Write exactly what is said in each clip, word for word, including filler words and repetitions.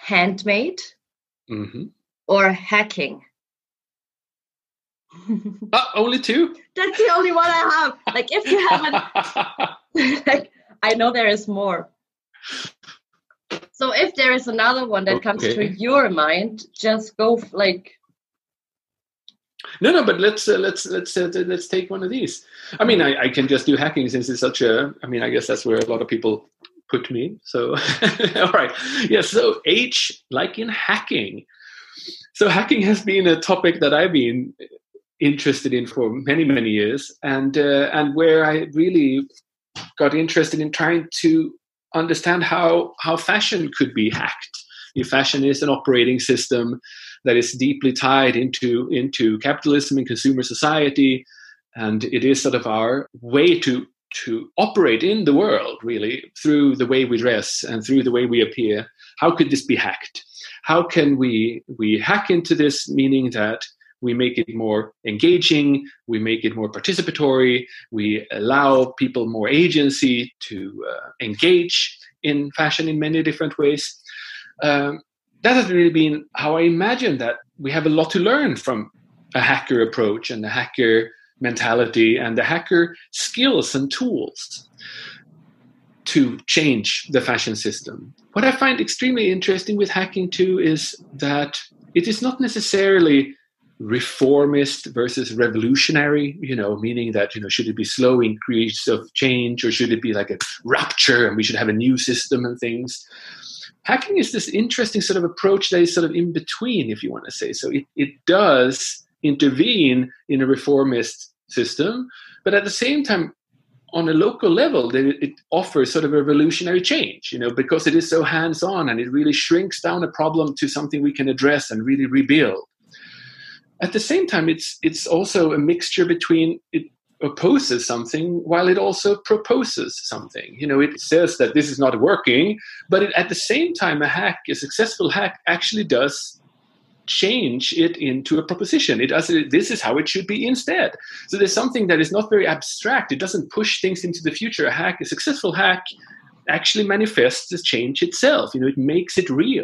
handmade Mm-hmm. or hacking? Oh, only two? That's the only one I have. Like, if you haven't, like, I know there is more. So if there is another one that comes Okay. to your mind, just go f- like. No, no, but let's uh, let's let's uh, let's take one of these. I mean, I, I can just do hacking since it's such a. I mean, I guess that's where a lot of people put me. So, all right, yeah. So H, like in hacking. So hacking has been a topic that I've been interested in for many many years, and uh, and where I really got interested in trying to understand how how fashion could be hacked. If fashion is an operating system that is deeply tied into into capitalism and consumer society, and it is sort of our way to to operate in the world, really, through the way we dress and through the way we appear. How could this be hacked? How can we we hack into this, meaning that we make it more engaging, we make it more participatory, we allow people more agency to uh, engage in fashion in many different ways. Um, that has really been how I imagine that we have a lot to learn from a hacker approach and the hacker mentality and the hacker skills and tools to change the fashion system. What I find extremely interesting with hacking too is that it is not necessarily reformist versus revolutionary, you know, meaning that, you know, should it be slow increase of change or should it be like a rupture and we should have a new system and things. Hacking is this interesting sort of approach that is sort of in between, if you want to say so. It, it does intervene in a reformist system, but at the same time, on a local level, it offers sort of a revolutionary change, you know, because it is so hands-on and it really shrinks down a problem to something we can address and really rebuild. At the same time, it's it's also a mixture between it opposes something while it also proposes something. You know, it says that this is not working, but it, at the same time, a hack, a successful hack, actually does change it into a proposition. It does. This is how it should be instead. So there's something that is not very abstract. It doesn't push things into the future. A hack, a successful hack, actually manifests the change itself. You know, it makes it real.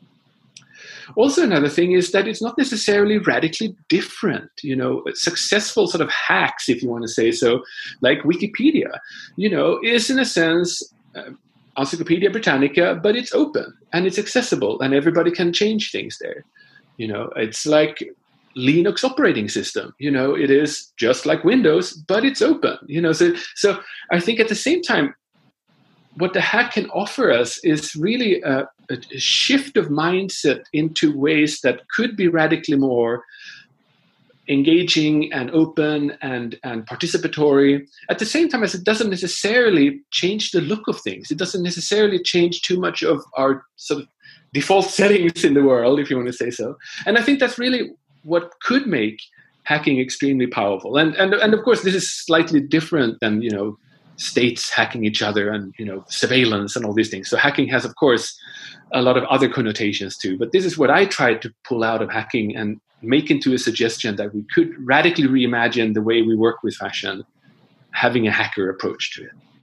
Also, another thing is that it's not necessarily radically different. You know, successful sort of hacks, if you want to say so, like Wikipedia, you know, is in a sense uh, Encyclopedia Britannica, but it's open and it's accessible and everybody can change things there. You know, it's like Linux operating system. You know, it is just like Windows, but it's open. You know, so so I think at the same time, what the hack can offer us is really a, a shift of mindset into ways that could be radically more engaging and open and, and participatory, at the same time as it doesn't necessarily change the look of things. It doesn't necessarily change too much of our sort of default settings in the world, if you want to say so. And I think that's really what could make hacking extremely powerful. And and and of course, this is slightly different than, you know, states hacking each other and, you know, surveillance and all these things. So hacking has, of course, a lot of other connotations too. But this is what I tried to pull out of hacking and make into a suggestion that we could radically reimagine the way we work with fashion, having a hacker approach to it.